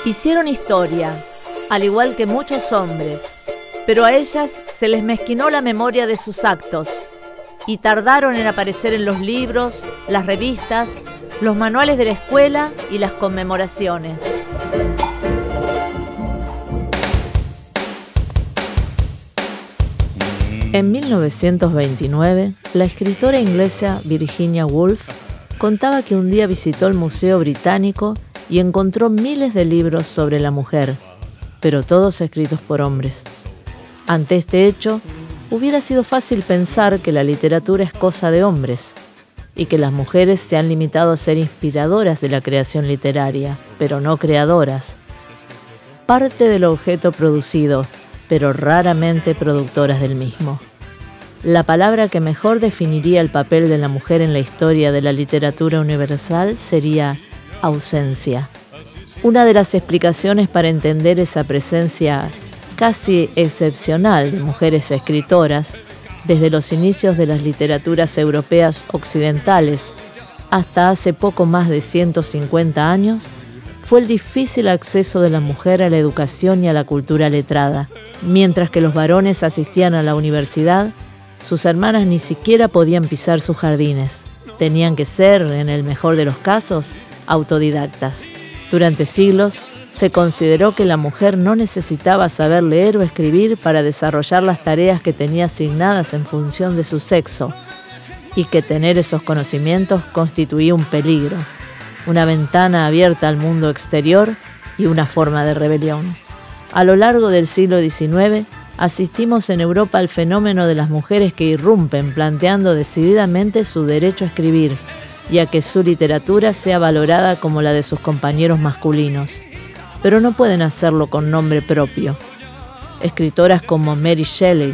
Hicieron historia, al igual que muchos hombres, pero a ellas se les mezquinó la memoria de sus actos y tardaron en aparecer en los libros, las revistas, los manuales de la escuela y las conmemoraciones. En 1929, la escritora inglesa Virginia Woolf contaba que un día visitó el Museo Británico y encontró miles de libros sobre la mujer, pero todos escritos por hombres. Ante este hecho, hubiera sido fácil pensar que la literatura es cosa de hombres y que las mujeres se han limitado a ser inspiradoras de la creación literaria, pero no creadoras. Parte del objeto producido, pero raramente productoras del mismo. La palabra que mejor definiría el papel de la mujer en la historia de la literatura universal sería ausencia. Una de las explicaciones para entender esa presencia casi excepcional de mujeres escritoras, desde los inicios de las literaturas europeas occidentales hasta hace poco más de 150 años, fue el difícil acceso de la mujer a la educación y a la cultura letrada. Mientras que los varones asistían a la universidad, sus hermanas ni siquiera podían pisar sus jardines. Tenían que ser, en el mejor de los casos, autodidactas. Durante siglos, se consideró que la mujer no necesitaba saber leer o escribir para desarrollar las tareas que tenía asignadas en función de su sexo, y que tener esos conocimientos constituía un peligro, una ventana abierta al mundo exterior y una forma de rebelión. A lo largo del siglo XIX, asistimos en Europa al fenómeno de las mujeres que irrumpen planteando decididamente su derecho a escribir y a que su literatura sea valorada como la de sus compañeros masculinos. Pero no pueden hacerlo con nombre propio. Escritoras como Mary Shelley,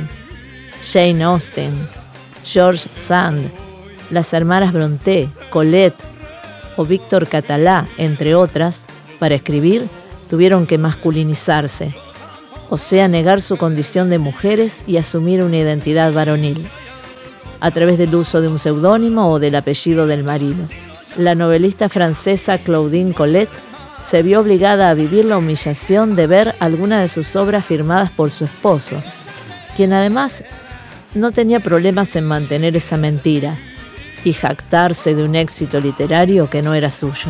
Jane Austen, George Sand, las hermanas Brontë, Colette o Víctor Catalá, entre otras, para escribir tuvieron que masculinizarse, o sea, negar su condición de mujeres y asumir una identidad varonil, a través del uso de un seudónimo o del apellido del marido. La novelista francesa Claudine Colette se vio obligada a vivir la humillación de ver algunas de sus obras firmadas por su esposo, quien además no tenía problemas en mantener esa mentira y jactarse de un éxito literario que no era suyo.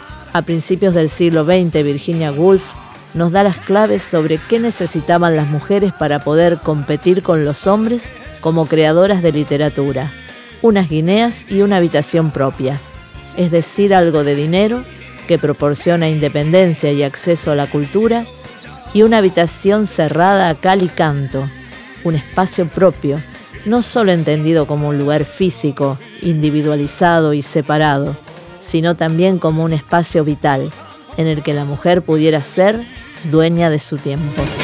A principios del siglo XX, Virginia Woolf nos da las claves sobre qué necesitaban las mujeres para poder competir con los hombres como creadoras de literatura: unas guineas y una habitación propia, es decir, algo de dinero que proporciona independencia y acceso a la cultura, y una habitación cerrada a cal y canto, un espacio propio, no solo entendido como un lugar físico, individualizado y separado, sino también como un espacio vital, en el que la mujer pudiera ser dueña de su tiempo.